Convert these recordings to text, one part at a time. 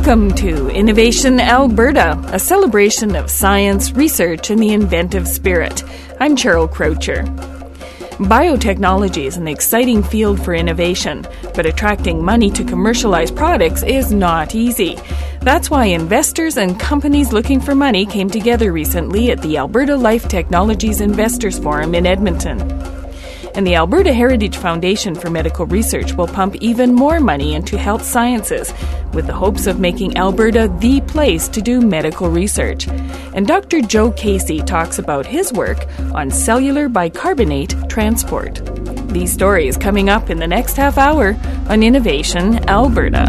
Welcome to Innovation Alberta, a celebration of science, research, and the inventive spirit. I'm Cheryl Croucher. Biotechnology is an exciting field for innovation, but attracting money to commercialize products is not easy. That's why investors and companies looking for money came together recently at the Alberta Life Technologies Investors Forum in Edmonton. And the Alberta Heritage Foundation for Medical Research will pump even more money into health sciences, with the hopes of making Alberta the place to do medical research. And Dr. Joe Casey talks about his work on cellular bicarbonate transport. These stories coming up in the next half hour on Innovation Alberta.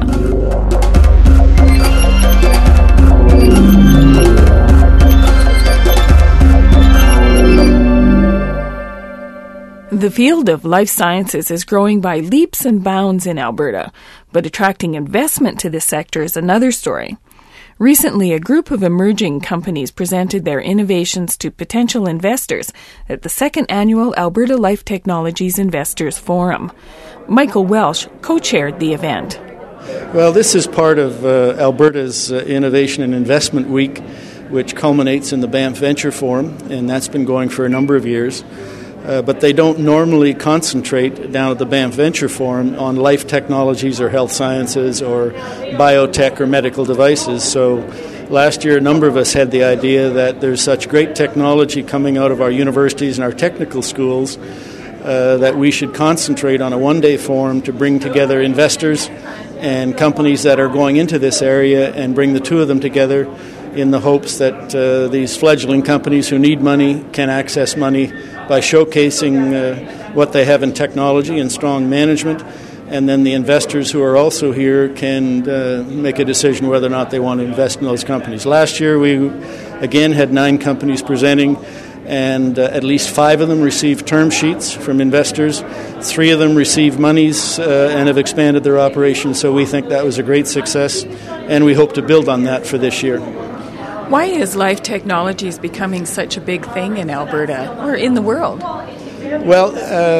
The field of life sciences is growing by leaps and bounds in Alberta, but attracting investment to this sector is another story. Recently, a group of emerging companies presented their innovations to potential investors at the second annual Alberta Life Technologies Investors Forum. Michael Welsh co-chaired the event. Well, this is part of Alberta's Innovation and Investment Week, which culminates in the Banff Venture Forum, and that's been going for a number of years. But they don't normally concentrate down at the Banff Venture Forum on life technologies or health sciences or biotech or medical devices. So last year a number of us had the idea that there's such great technology coming out of our universities and our technical schools that we should concentrate on a one-day forum to bring together investors and companies that are going into this area and bring the two of them together in the hopes that these fledgling companies who need money can access money by showcasing what they have in technology and strong management, and then the investors who are also here can make a decision whether or not they want to invest in those companies. Last year we again had 9 companies presenting, and at least 5 of them received term sheets from investors. 3 of them received monies and have expanded their operations, so we think that was a great success, and we hope to build on that for this year. Why is life technologies becoming such a big thing in Alberta or in the world? Well,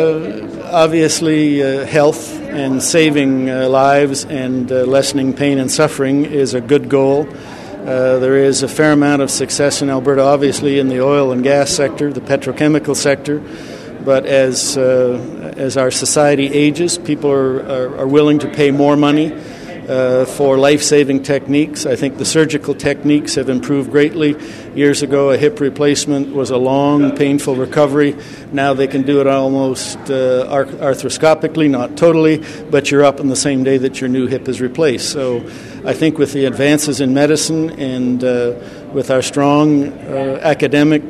obviously health and saving lives and lessening pain and suffering is a good goal. There is a fair amount of success in Alberta, obviously, in the oil and gas sector, the petrochemical sector. But as our society ages, people are willing to pay more money for life-saving techniques. I think the surgical techniques have improved greatly. Years ago, a hip replacement was a long, painful recovery. Now they can do it almost arthroscopically, not totally, but you're up on the same day that your new hip is replaced. So I think with the advances in medicine and with our strong academic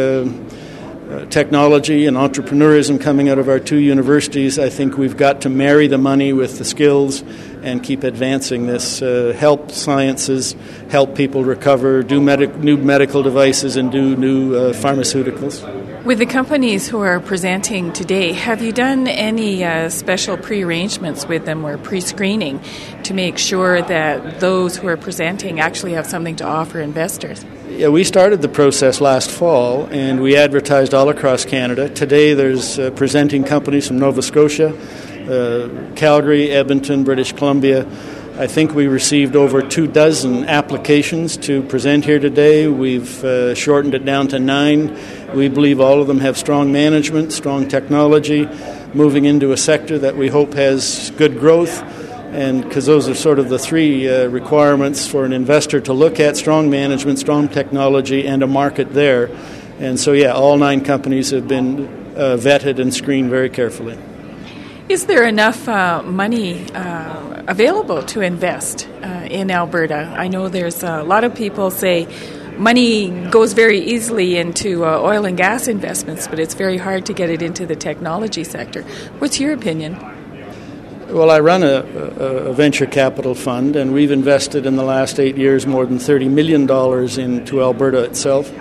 technology and entrepreneurism coming out of our 2 universities, I think we've got to marry the money with the skills and keep advancing this. Help sciences, help people recover, do new medical devices, and do new pharmaceuticals. With the companies who are presenting today, have you done any special pre-arrangements with them or pre-screening to make sure that those who are presenting actually have something to offer investors? Yeah, we started the process last fall, and we advertised all across Canada. Today there's presenting companies from Nova Scotia, Calgary, Edmonton, British Columbia. I think we received over 24 applications to present here today. We've shortened it down to 9. We believe all of them have strong management, strong technology, moving into a sector that we hope has good growth. And because those are sort of the 3 requirements for an investor to look at: strong management, strong technology, and a market there. And so, yeah, all 9 companies have been vetted and screened very carefully. Is there enough money available to invest in Alberta? I know there's a lot of people say money goes very easily into oil and gas investments, but it's very hard to get it into the technology sector. What's your opinion? Well, I run a venture capital fund, and we've invested in the last 8 years more than $30 million into Alberta itself.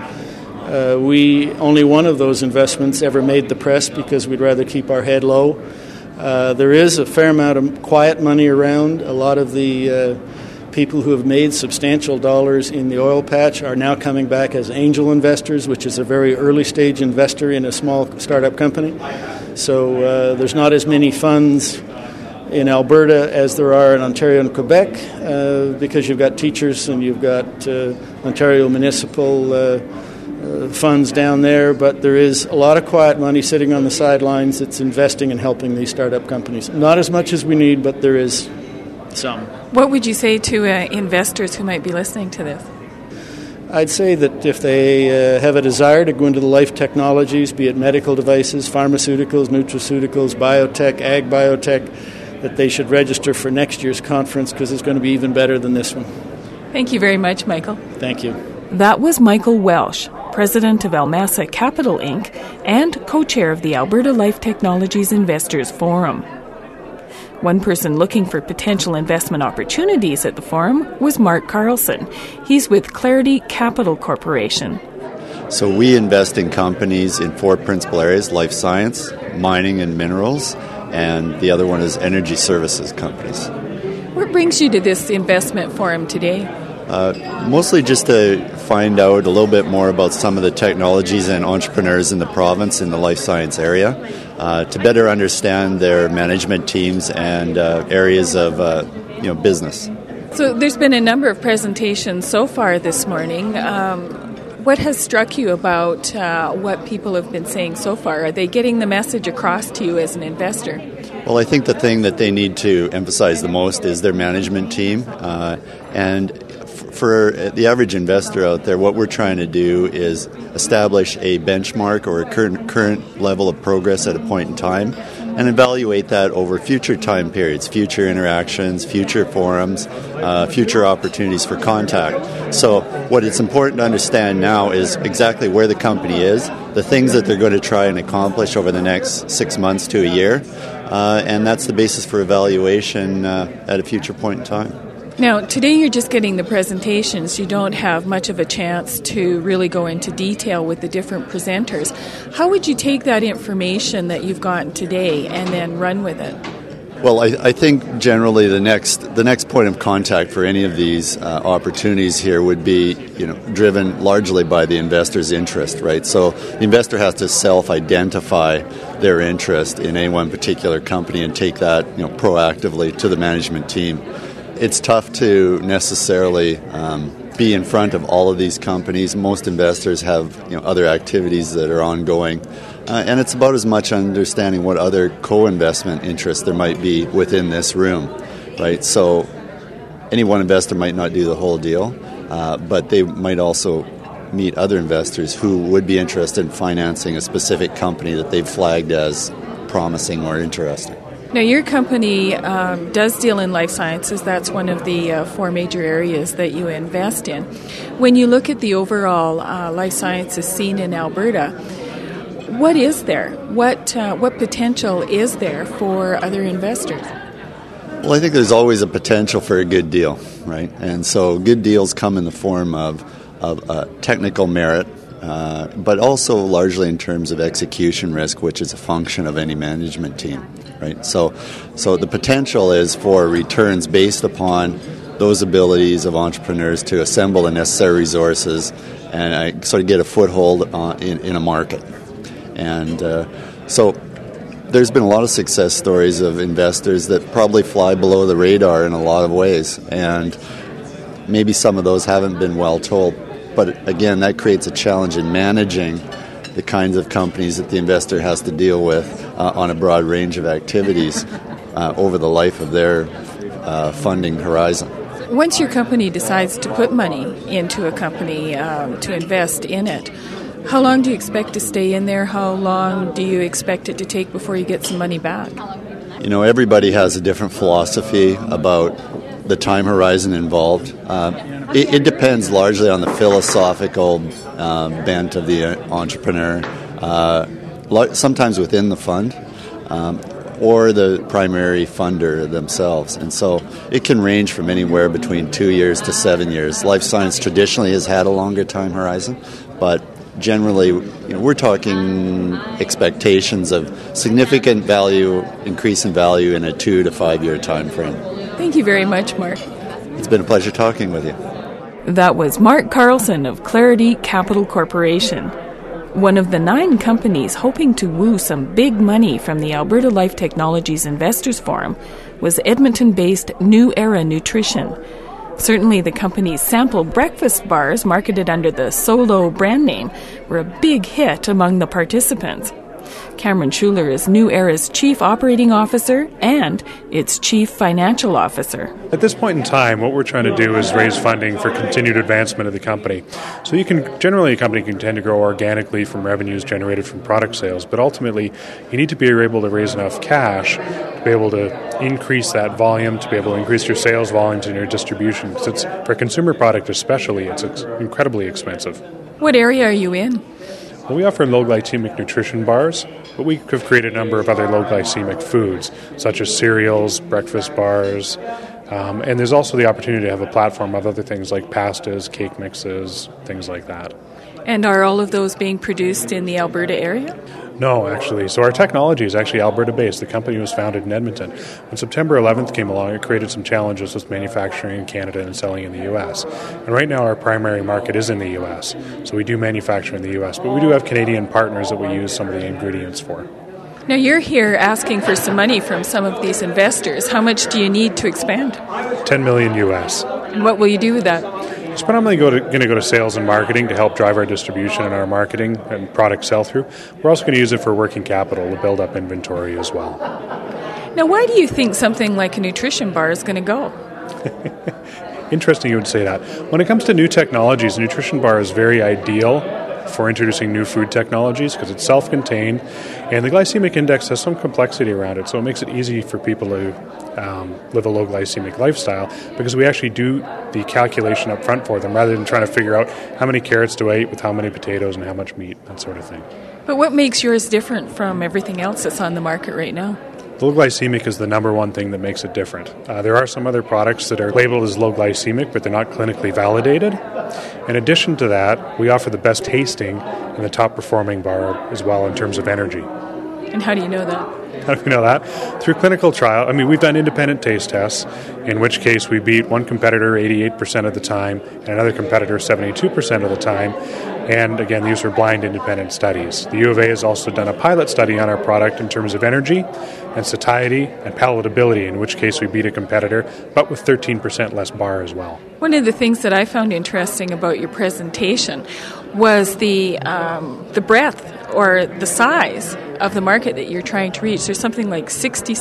Only one of those investments ever made the press because we'd rather keep our head low. There is a fair amount of quiet money around. A lot of the people who have made substantial dollars in the oil patch are now coming back as angel investors, which is a very early stage investor in a small startup company. So there's not as many funds in Alberta as there are in Ontario and Quebec, because you've got teachers and you've got Ontario municipal funds down there, but there is a lot of quiet money sitting on the sidelines that's investing and helping these startup companies. Not as much as we need, but there is some. What would you say to investors who might be listening to this? I'd say that if they have a desire to go into the life technologies, be it medical devices, pharmaceuticals, nutraceuticals, biotech, ag biotech, that they should register for next year's conference because it's going to be even better than this one. Thank you very much, Michael. Thank you. That was Michael Welsh, president of Almassa Capital Inc. and co-chair of the Alberta Life Technologies Investors Forum. One person looking for potential investment opportunities at the forum was Mark Carlson. He's with Clarity Capital Corporation. So we invest in companies in 4 principal areas: life science, mining and minerals, and the other one is energy services companies. What brings you to this investment forum today? Mostly just to find out a little bit more about some of the technologies and entrepreneurs in the province in the life science area, to better understand their management teams and areas of business. So there's been a number of presentations so far this morning. What has struck you about what people have been saying so far? Are they getting the message across to you as an investor? Well, I think the thing that they need to emphasize the most is their management team. And for the average investor out there, what we're trying to do is establish a benchmark or a current level of progress at a point in time and evaluate that over future time periods, future interactions, future forums, future opportunities for contact. So what it's important to understand now is exactly where the company is, the things that they're going to try and accomplish over the next 6 months to a year, and that's the basis for evaluation at a future point in time. Now, today you're just getting the presentations. You don't have much of a chance to really go into detail with the different presenters. How would you take that information that you've gotten today and then run with it? Well, I think generally the next point of contact for any of these opportunities here would be, driven largely by the investor's interest, right? So the investor has to self-identify their interest in any one particular company and take that, proactively to the management team. It's tough to necessarily be in front of all of these companies. Most investors have other activities that are ongoing, and it's about as much understanding what other co-investment interests there might be within this room, right? So any one investor might not do the whole deal, but they might also meet other investors who would be interested in financing a specific company that they've flagged as promising or interesting. Now, your company does deal in life sciences. That's one of the 4 major areas that you invest in. When you look at the overall life sciences scene in Alberta, what is there? What potential is there for other investors? Well, I think there's always a potential for a good deal, right? And so good deals come in the form of technical merit, but also largely in terms of execution risk, which is a function of any management team, right? So the potential is for returns based upon those abilities of entrepreneurs to assemble the necessary resources and sort of get a foothold in a market. And so there's been a lot of success stories of investors that probably fly below the radar in a lot of ways, and maybe some of those haven't been well told. But again, that creates a challenge in managing the kinds of companies that the investor has to deal with on a broad range of activities over the life of their funding horizon. Once your company decides to put money into a company to invest in it, how long do you expect to stay in there? How long do you expect it to take before you get some money back? Everybody has a different philosophy about the time horizon involved. It depends largely on the philosophical bent of the entrepreneur, sometimes within the fund, or the primary funder themselves. And so it can range from anywhere between 2 years to 7 years. Life science traditionally has had a longer time horizon, but generally, we're talking expectations of significant increase in value in a 2 to 5 year time frame. Thank you very much, Mark. It's been a pleasure talking with you. That was Mark Carlson of Clarity Capital Corporation. One of the 9 companies hoping to woo some big money from the Alberta Life Technologies Investors Forum was Edmonton-based New Era Nutrition. Certainly the company's sample breakfast bars, marketed under the Solo brand name, were a big hit among the participants. Cameron Schuler is New Era's Chief Operating Officer and its Chief Financial Officer. At this point in time, what we're trying to do is raise funding for continued advancement of the company. So a company can tend to grow organically from revenues generated from product sales, but ultimately you need to be able to raise enough cash to be able to increase that volume, to be able to increase your sales volumes and your distribution. Because for a consumer product especially, it's incredibly expensive. What area are you in? Well, we offer low glycemic nutrition bars, but we have created a number of other low glycemic foods, such as cereals, breakfast bars, and there's also the opportunity to have a platform of other things like pastas, cake mixes, things like that. And are all of those being produced in the Alberta area? No, actually. So our technology is actually Alberta-based. The company was founded in Edmonton. When September 11th came along, it created some challenges with manufacturing in Canada and selling in the U.S. And right now our primary market is in the U.S. So we do manufacture in the U.S., but we do have Canadian partners that we use some of the ingredients for. Now you're here asking for some money from some of these investors. How much do you need to expand? $10 million U.S. And what will you do with that? It's predominantly going to go to sales and marketing to help drive our distribution and our marketing and product sell-through. We're also going to use it for working capital to build up inventory as well. Now, why do you think something like a nutrition bar is going to go? Interesting you would say that. When it comes to new technologies, a nutrition bar is very ideal for introducing new food technologies because it's self-contained and the glycemic index has some complexity around it, so it makes it easy for people to live a low glycemic lifestyle because we actually do the calculation up front for them rather than trying to figure out how many carrots do I eat with how many potatoes and how much meat, that sort of thing. But what makes yours different from everything else that's on the market right now? Low glycemic is the number one thing that makes it different. There are some other products that are labeled as low glycemic, but they're not clinically validated. In addition to that, we offer the best tasting and the top performing bar as well in terms of energy. And how do you know that? How do we know that? Through clinical trial. We've done independent taste tests, in which case we beat one competitor 88% of the time and another competitor 72% of the time. And again, these are blind independent studies. The U of A has also done a pilot study on our product in terms of energy and satiety and palatability, in which case we beat a competitor, but with 13% less bar as well. One of the things that I found interesting about your presentation was the breadth or the size of the market that you're trying to reach. There's something like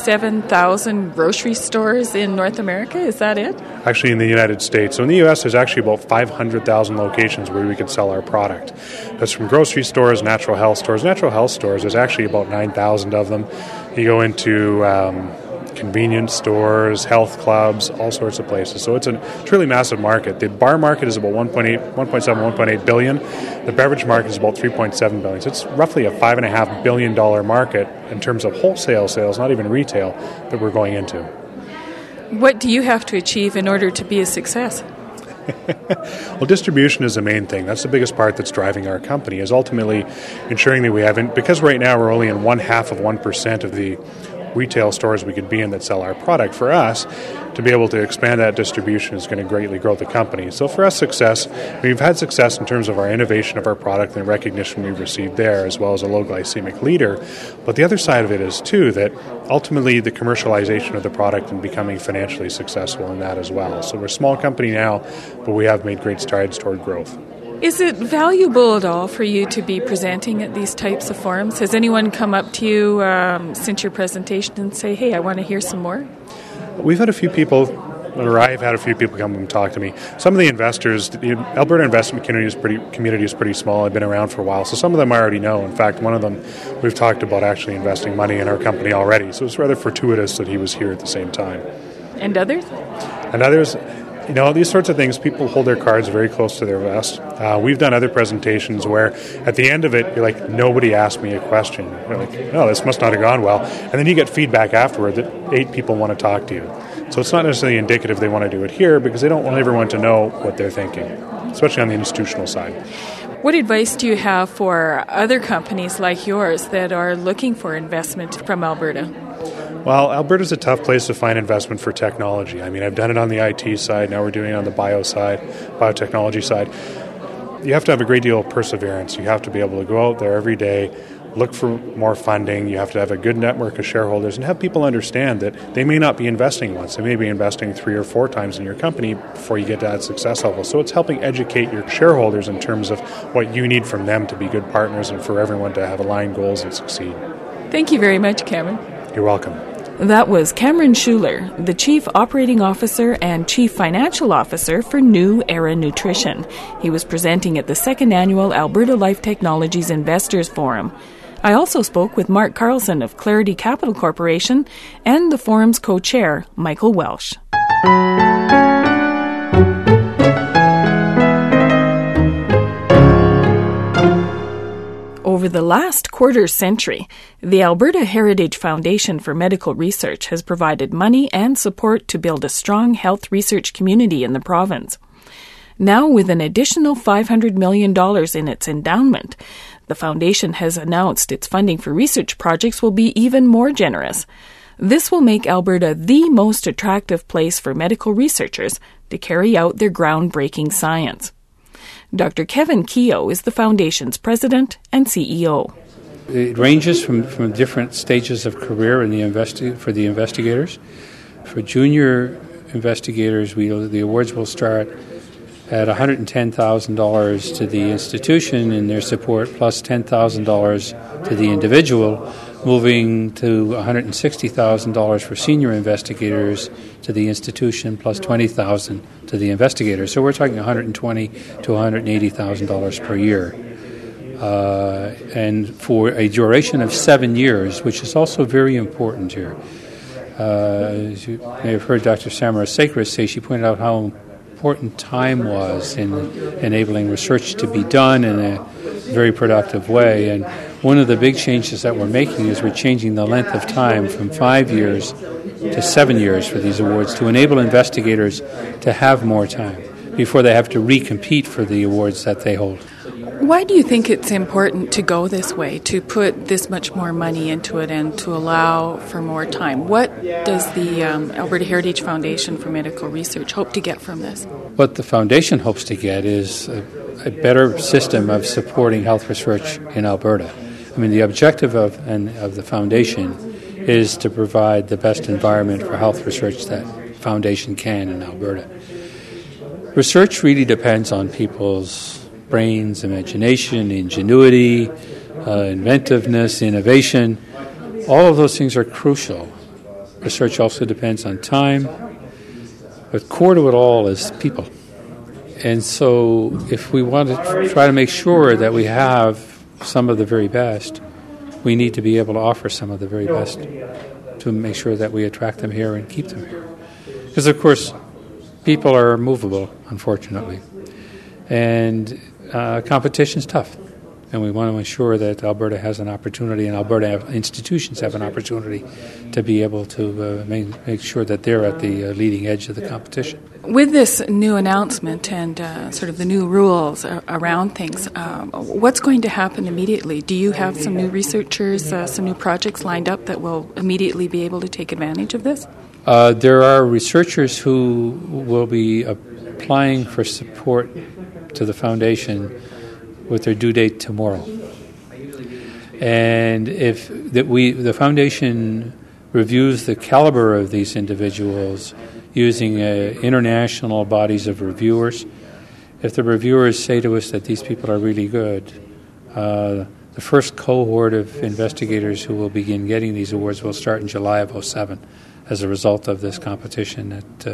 67,000 grocery stores in North America. Is that it? Actually, in the United States. So in the U.S., there's actually about 500,000 locations where we could sell our product. That's from grocery stores, natural health stores. Natural health stores, there's actually about 9,000 of them. You go into convenience stores, health clubs, all sorts of places. So it's a truly massive market. The bar market is about 1.8 billion. The beverage market is about 3.7 billion. So it's roughly a $5.5 billion market in terms of wholesale sales, not even retail, that we're going into. What do you have to achieve in order to be a success? Well, distribution is the main thing. That's the biggest part that's driving our company, is ultimately ensuring that we haven't, because right now we're only in 1/2% of the retail stores we could be in that sell our product. For us, to be able to expand that distribution is going to greatly grow the company. So for us, success, we've had success in terms of our innovation of our product and recognition we've received there, as well as a low glycemic leader. But the other side of it is, too, that ultimately the commercialization of the product and becoming financially successful in that as well. So we're a small company now, but we have made great strides toward growth. Is it valuable at all for you to be presenting at these types of forums? Has anyone come up to you since your presentation and say, hey, I want to hear some more? We've had a few people, or I've had a few people come and talk to me. Some of the investors, the Alberta investment community is pretty small. I've been around for a while, so some of them I already know. In fact, one of them, we've talked about actually investing money in our company already, so it's rather fortuitous that he was here at the same time. And others? And others... these sorts of things, people hold their cards very close to their vest. We've done other presentations where at the end of it, you're like, nobody asked me a question. You're like, oh, this must not have gone well. And then you get feedback afterward that 8 people want to talk to you. So it's not necessarily indicative they want to do it here because they don't want everyone to know what they're thinking, especially on the institutional side. What advice do you have for other companies like yours that are looking for investment from Alberta? Well, Alberta's a tough place to find investment for technology. I've done it on the IT side. Now we're doing it on the biotechnology side. You have to have a great deal of perseverance. You have to be able to go out there every day, look for more funding. You have to have a good network of shareholders and have people understand that they may not be investing once. They may be investing 3 or 4 times in your company before you get to that success level. So it's helping educate your shareholders in terms of what you need from them to be good partners and for everyone to have aligned goals and succeed. Thank you very much, Cameron. You're welcome. That was Cameron Schuler, the Chief Operating Officer and Chief Financial Officer for New Era Nutrition. He was presenting at the 2nd Annual Alberta Life Technologies Investors Forum. I also spoke with Mark Carlson of Clarity Capital Corporation and the forum's co-chair, Michael Welsh. Over the last quarter century, the Alberta Heritage Foundation for Medical Research has provided money and support to build a strong health research community in the province. Now, with an additional $500 million in its endowment, the foundation has announced its funding for research projects will be even more generous. This will make Alberta the most attractive place for medical researchers to carry out their groundbreaking science. Dr. Kevin Keogh is the foundation's president and CEO. It ranges from different stages of career for the investigators. For junior investigators, the awards will start at $110,000 to the institution in their support, plus $10,000 to the individual, moving to $160,000 for senior investigators to the institution, plus $20,000 to the investigators. So we're talking $120,000 to $180,000 per year. And for a duration of 7 years, which is also very important here. As you may have heard Dr. Samara Sakris say, she pointed out how important time was in enabling research to be done in a very productive way. And one of the big changes that we're making is we're changing the length of time from 5 years to 7 years for these awards to enable investigators to have more time before they have to recompete for the awards that they hold. Why do you think it's important to go this way, to put this much more money into it and to allow for more time? What does the Alberta Heritage Foundation for Medical Research hope to get from this? What the foundation hopes to get is a better system of supporting health research in Alberta. I mean, the objective of the foundation is to provide the best environment for health research that foundation can in Alberta. Research really depends on people's brains, imagination, ingenuity, inventiveness, innovation. All of those things are crucial. Research also depends on time, but core to it all is people. And so if we want to try to make sure that we have some of the very best, we need to be able to offer some of the very best to make sure that we attract them here and keep them here. Because, of course, people are movable, unfortunately. And competition's tough, and we want to ensure that Alberta has an opportunity and Alberta institutions have an opportunity to be able to make sure that they're at the leading edge of the competition. With this new announcement and sort of the new rules around things, what's going to happen immediately? Do you have some new researchers, some new projects lined up that will immediately be able to take advantage of this? There are researchers who will be applying for support to the foundation with their due date tomorrow. And if the foundation reviews the caliber of these individuals using international bodies of reviewers, if the reviewers say to us that these people are really good, the first cohort of investigators who will begin getting these awards will start in July of 2007 as a result of this competition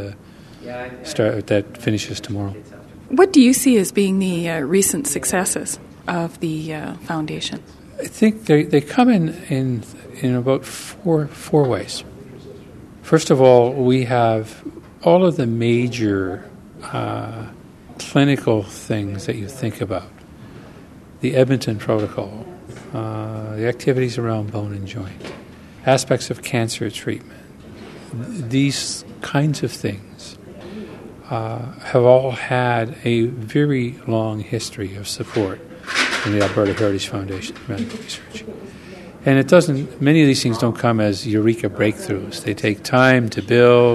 that finishes tomorrow. What do you see as being the recent successes of the foundation? I think they come in about four ways. First of all, we have all of the major clinical things that you think about. The Edmonton Protocol, the activities around bone and joint, aspects of cancer treatment. These kinds of things have all had a very long history of support from the Alberta Heritage Foundation for Medical Research. And many of these things don't come as eureka breakthroughs. They take time to build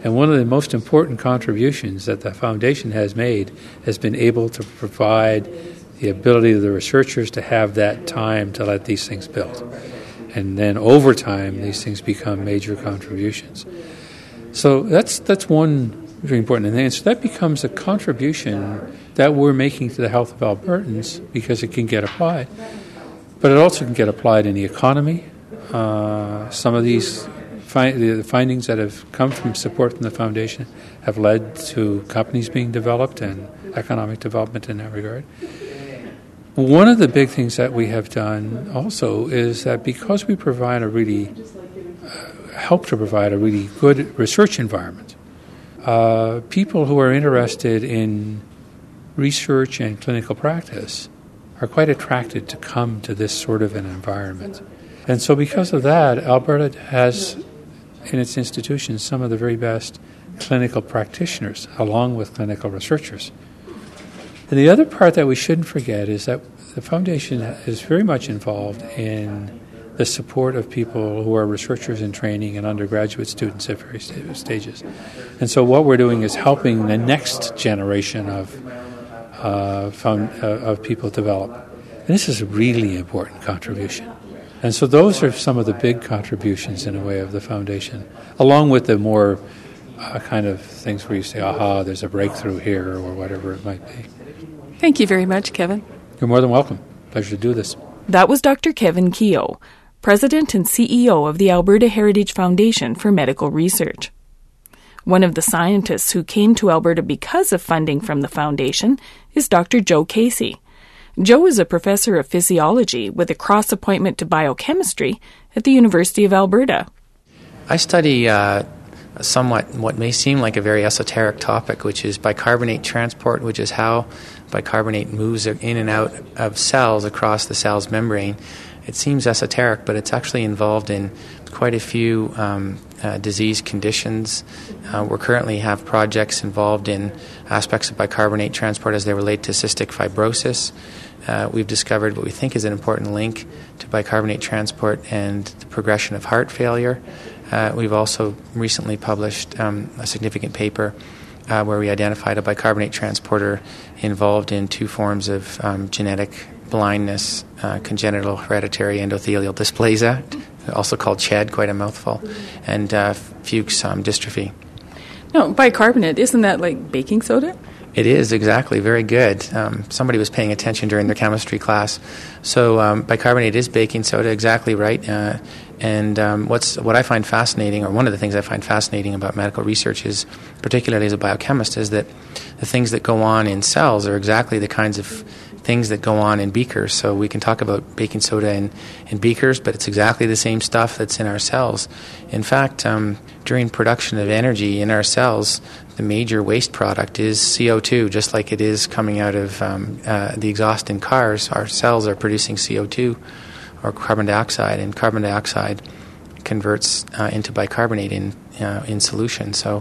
And one of the most important contributions that the foundation has made has been able to provide the ability of the researchers to have that time to let these things build. And then over time, these things become major contributions. So that's one very important thing. And so that becomes a contribution that we're making to the health of Albertans because it can get applied. But it also can get applied in the economy. Some of these the findings that have come from support from the foundation have led to companies being developed and economic development in that regard. One of the big things that we have done also is that because we provide help to provide a really good research environment, people who are interested in research and clinical practice are quite attracted to come to this sort of an environment. And so because of that, Alberta has in its institutions some of the very best clinical practitioners along with clinical researchers. And the other part that we shouldn't forget is that the foundation is very much involved in the support of people who are researchers in training and undergraduate students at various stages. And so what we're doing is helping the next generation of people develop. And this is a really important contribution. And so those are some of the big contributions in a way of the foundation, along with the more kind of things where you say, aha, there's a breakthrough here or whatever it might be. Thank you very much, Kevin. You're more than welcome. Pleasure to do this. That was Dr. Kevin Keogh, President and CEO of the Alberta Heritage Foundation for Medical Research. One of the scientists who came to Alberta because of funding from the foundation is Dr. Joe Casey. Joe is a professor of physiology with a cross-appointment to biochemistry at the University of Alberta. I study somewhat what may seem like a very esoteric topic, which is bicarbonate transport, which is how bicarbonate moves in and out of cells across the cell's membrane. It seems esoteric, but it's actually involved in quite a few disease conditions. We currently have projects involved in aspects of bicarbonate transport as they relate to cystic fibrosis. We've discovered what we think is an important link to bicarbonate transport and the progression of heart failure. We've also recently published a significant paper where we identified a bicarbonate transporter involved in two forms of genetic blindness, congenital hereditary endothelial dysplasia, also called CHED, quite a mouthful, and Fuchs dystrophy. No, bicarbonate, isn't that like baking soda? It is, exactly. Very good. Somebody was paying attention during their chemistry class. So bicarbonate is baking soda, exactly right. And what I find fascinating, or one of the things I find fascinating about medical research is, particularly as a biochemist, is that the things that go on in cells are exactly the kinds of things that go on in beakers. So we can talk about baking soda in beakers, but it's exactly the same stuff that's in our cells. In fact, during production of energy in our cells, the major waste product is CO2, just like it is coming out of the exhaust in cars. Our cells are producing CO2 or carbon dioxide, and carbon dioxide converts into bicarbonate in solution. So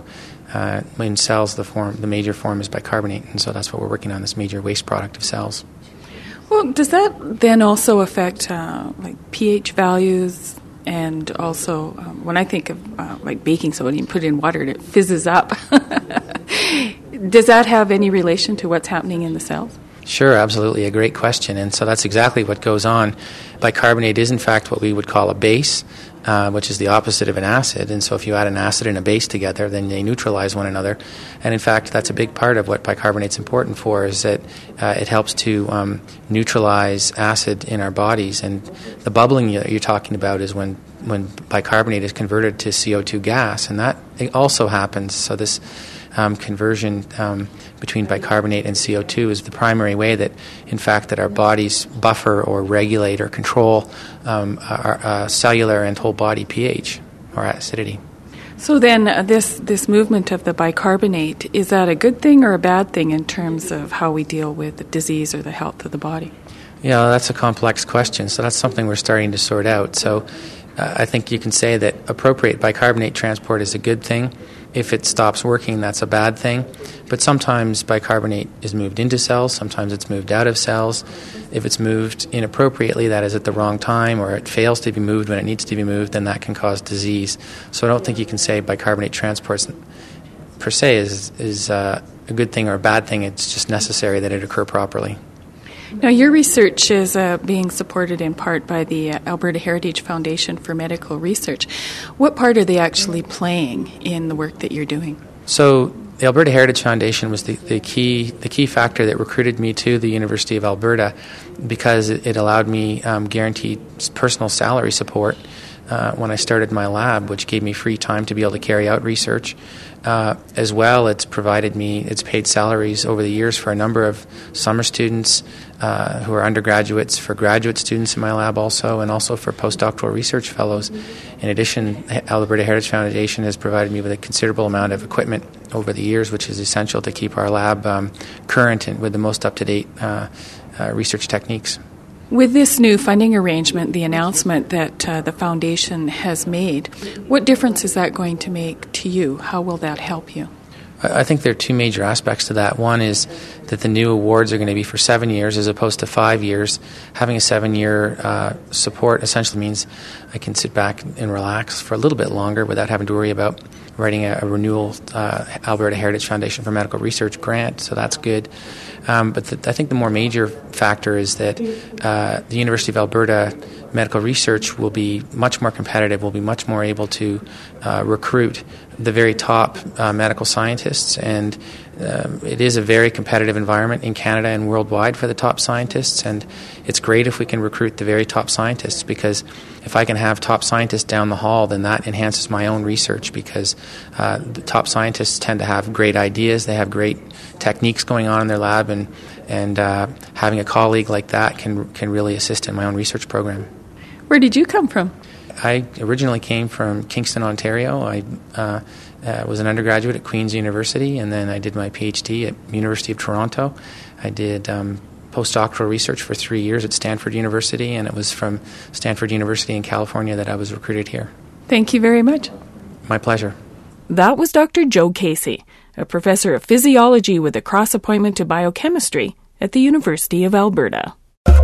in cells, the major form is bicarbonate, and so that's what we're working on, this major waste product of cells. Well, does that then also affect like pH values? And also, when I think of like baking soda, you put it in water and it fizzes up. Does that have any relation to what's happening in the cells? Sure, absolutely. A great question. And so that's exactly what goes on. Bicarbonate is, in fact, what we would call a base, which is the opposite of an acid. And so if you add an acid and a base together, then they neutralize one another. And in fact, that's a big part of what bicarbonate's important for, is that it helps to neutralize acid in our bodies. And the bubbling you're talking about is when bicarbonate is converted to CO2 gas, and that also happens. So this conversion between bicarbonate and CO2 is the primary way that, in fact, that our bodies buffer or regulate or control our cellular and whole body pH or acidity. So then this movement of the bicarbonate, is that a good thing or a bad thing in terms of how we deal with the disease or the health of the body? Yeah, that's a complex question. So that's something we're starting to sort out. So I think you can say that appropriate bicarbonate transport is a good thing. If it stops working, that's a bad thing. But sometimes bicarbonate is moved into cells, sometimes it's moved out of cells. If it's moved inappropriately, that is at the wrong time, or it fails to be moved when it needs to be moved, then that can cause disease. So I don't think you can say bicarbonate transport per se is a good thing or a bad thing. It's just necessary that it occur properly. Now, your research is being supported in part by the Alberta Heritage Foundation for Medical Research. What part are they actually playing in the work that you're doing? So the Alberta Heritage Foundation was the key factor that recruited me to the University of Alberta, because it allowed me guaranteed personal salary support when I started my lab, which gave me free time to be able to carry out research. As well, it's paid salaries over the years for a number of summer students who are undergraduates, for graduate students in my lab also, and also for postdoctoral research fellows. In addition, Alberta Heritage Foundation has provided me with a considerable amount of equipment over the years, which is essential to keep our lab current and with the most up-to-date research techniques. With this new funding arrangement, the announcement that the foundation has made, what difference is that going to make to you? How will that help you? I think there are two major aspects to that. One is that the new awards are going to be for 7 years as opposed to 5 years. Having a 7-year support essentially means I can sit back and relax for a little bit longer without having to worry about writing a renewal Alberta Heritage Foundation for Medical Research grant, so that's good. But I think the more major factor is that the University of Alberta Medical Research will be much more competitive, will be much more able to recruit the very top medical scientists, and it is a very competitive environment in Canada and worldwide for the top scientists, and it's great if we can recruit the very top scientists, because if I can have top scientists down the hall, then that enhances my own research, because the top scientists tend to have great ideas, they have great techniques going on in their lab, and having a colleague like that can really assist in my own research program. Where did you come from? I originally came from Kingston, Ontario. I was an undergraduate at Queen's University, and then I did my PhD at University of Toronto. I did postdoctoral research for 3 years at Stanford University, and it was from Stanford University in California that I was recruited here. Thank you very much. My pleasure. That was Dr. Joe Casey, a professor of physiology with a cross appointment to biochemistry at the University of Alberta.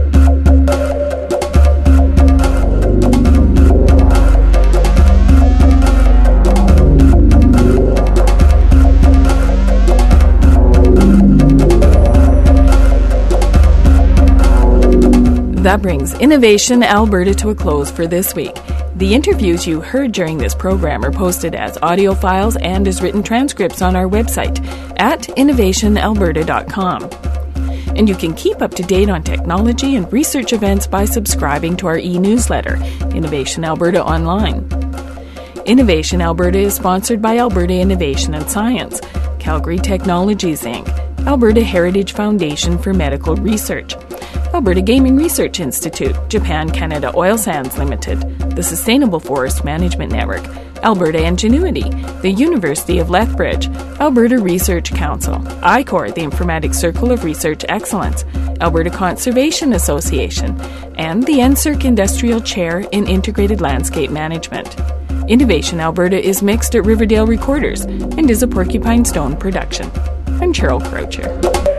That brings Innovation Alberta to a close for this week. The interviews you heard during this program are posted as audio files and as written transcripts on our website at innovationalberta.com. And you can keep up to date on technology and research events by subscribing to our e-newsletter, Innovation Alberta Online. Innovation Alberta is sponsored by Alberta Innovation and Science, Calgary Technologies Inc., Alberta Heritage Foundation for Medical Research, Alberta Gaming Research Institute, Japan Canada Oil Sands Limited, the Sustainable Forest Management Network, Alberta Ingenuity, the University of Lethbridge, Alberta Research Council, ICOR, the Informatics Circle of Research Excellence, Alberta Conservation Association, and the NSERC Industrial Chair in Integrated Landscape Management. Innovation Alberta is mixed at Riverdale Recorders and is a Porcupine Stone production. I'm Cheryl Croucher.